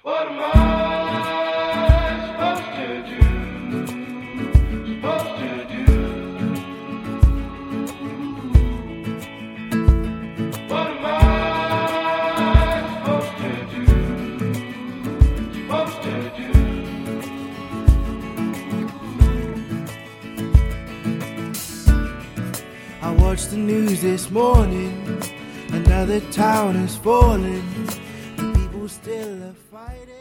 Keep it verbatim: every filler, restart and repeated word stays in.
What am I supposed to do? Supposed to do? What am I supposed to do? Supposed to do? I watched the news this morning. Another town is falling. The people still are fighting.